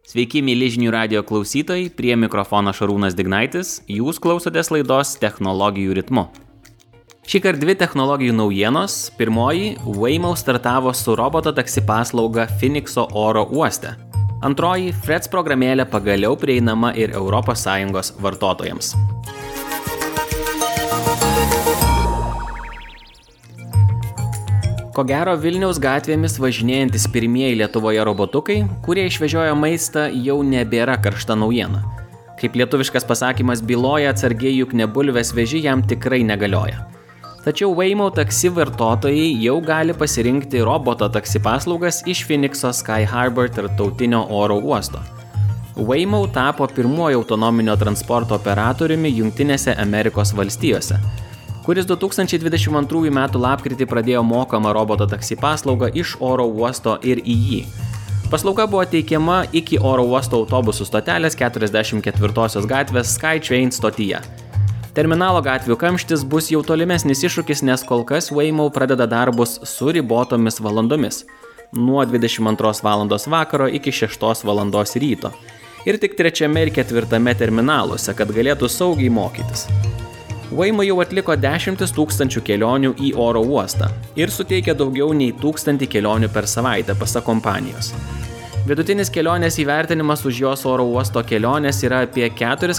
Sveiki, myli žinių radijo klausytojai, prie mikrofono Šarūnas Dignaitis, jūs klausotės laidos Technologijų ritmu. Šįkart dvi technologijų naujienos. Pirmoji, Waymo startavo su roboto taksi paslauga Phoenixo oro uoste. Antroji, Frets programėlė pagaliau prieinama ir ES vartotojams. Ko gero, Vilniaus gatvėmis važinėjantis pirmieji Lietuvoje robotukai, kurie išvežioja maistą, jau nebėra karšta naujiena. Kaip lietuviškas pasakymas byloja, atsargiai juk ne bulves veži jam tikrai negalioja. Tačiau Waymo taksi vartotojai jau gali pasirinkti roboto taksi paslaugas iš Phoenixo Sky Harbor tarptautinio oro uosto. Waymo tapo pirmuoju autonominio transporto operatoriumi Jungtinėse Amerikos valstijose, kuris 2022 m. lapkritį pradėjo mokamą roboto taksi paslaugą iš oro uosto ir į jį. Paslauga buvo teikiama iki oro uosto autobusų stotelės 44 gatvės SkyTrain stotyje. Terminalo gatvių kamštis bus jau tolimesnis iššūkis, nes kol kas Waymo pradeda darbus su ribotomis valandomis – nuo 22 val. Vakaro iki 6 val. Ryto. Ir tik 3. ir 4. terminaluose, kad galėtų saugiai mokytis. Waymo jau atliko 10 000 kelionių į oro uostą ir suteikia daugiau nei 1000 kelionių per savaitę, pasak kompanijos. Vidutinis kelionės įvertinimas už jos oro uosto kelionės yra apie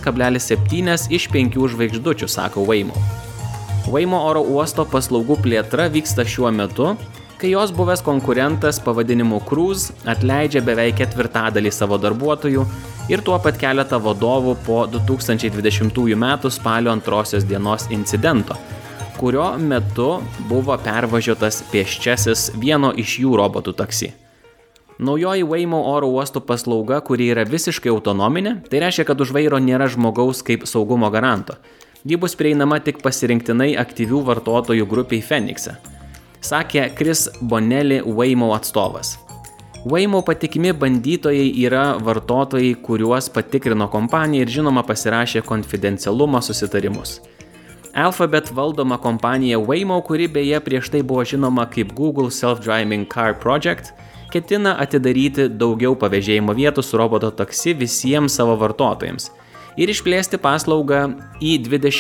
4,7 iš 5 žvaigždučių, sako Waymo. Waymo oro uosto paslaugų plėtra vyksta šiuo metu, kai jos buvęs konkurentas pavadinimu Cruise atleidžia beveik 1/4 savo darbuotojų ir tuo pat keletą vadovų po 2020 m. spalio 2 dienos incidento, kurio metu buvo pervažiuotas pėsčiasis vieno iš jų robotų taksi. Naujoji Waymo oro uostų paslauga, kuri yra visiškai autonominė, tai reiškia, kad už vairo nėra žmogaus kaip saugumo garanto. Ji bus prieinama tik pasirinktinai aktyvių vartotojų grupiai Phoenixe, sakė Chris Bonelli, Waymo atstovas. Waymo patikimi bandytojai yra vartotojai, kuriuos patikrino kompanija ir žinoma pasirašė konfidencialumo susitarimus. Alphabet valdoma kompanija Waymo, kuri beje prieš tai buvo žinoma kaip Google Self-Driving Car Project, ketina atidaryti daugiau pavėžėjimo vietų su roboto taksi visiems savo vartotojams ir išplėsti paslaugą į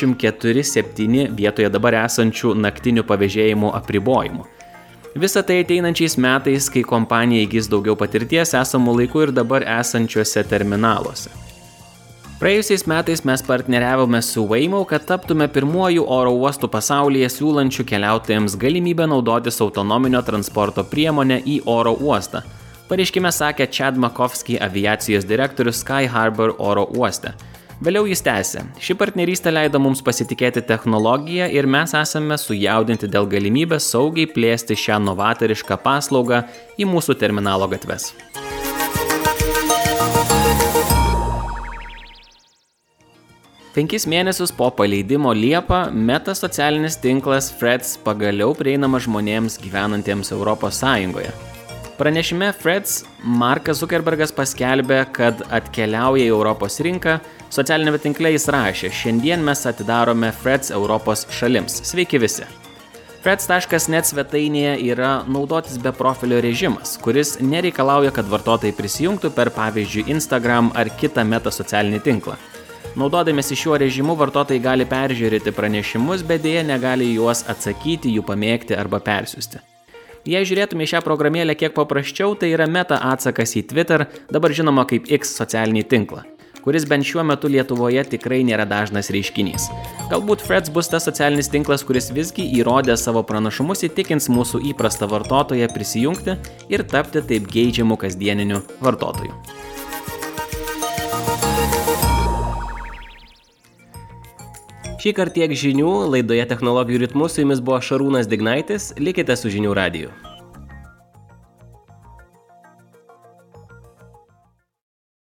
24/7 vietoje dabar esančių naktinių pavėžėjimų apribojimų. Visa tai ateinančiais metais, kai kompanija įgis daugiau patirties esamų laikų ir dabar esančiuose terminaluose. Praėjusiais metais mes partneriavome su Waymo, kad taptume pirmuoju oro uostų pasaulyje siūlančių keliautojams galimybę naudotis autonominio transporto priemonę į oro uostą. Pareiškime sakė Chad Makovsky, aviacijos direktorius Sky Harbor oro uoste. Vėliau jis tęsė. Ši partnerystė leido mums pasitikėti technologiją ir mes esame sujaudinti dėl galimybės saugiai plėsti šią novatorišką paslaugą į mūsų terminalo gatves. Penkis mėnesius po paleidimo Liepą Meta socialinis tinklas Threads pagaliau prieinama žmonėms gyvenantiems ES. Pranešime Threads Markas Zuckerbergas paskelbė, kad atkeliauja į Europos rinką. Socialinėme tinkle jis rašė: šiandien mes atidarome Threads Europos šalims. Sveiki visi. Threads.net svetainėje yra naudotis be profilio režimas, kuris nereikalauja, kad vartotojai prisijungtų per pavyzdžiui Instagram ar kitą Meta socialinį tinklą. Naudodamiesi šiuo režimu vartotojai gali peržiūrėti pranešimus, bet dėja negali juos atsakyti, jų pamėgti arba persiųsti. Jei žiūrėtume šią programėlę kiek paprasčiau, tai yra Meta atsakas į Twitter, dabar žinoma kaip X socialinį tinklą, kuris bent šiuo metu Lietuvoje tikrai nėra dažnas reiškinys. Galbūt Threads bus tas socialinis tinklas, kuris visgi įrodė savo pranašumus įtikins mūsų įprastą vartotoją prisijungti ir tapti taip geidžiamu kasdieniniu vartotoju. Šįkart tiek žinių, laidoje Technologijų ritmu su jumis buvo Šarūnas Dignaitis, likite su žinių radiju.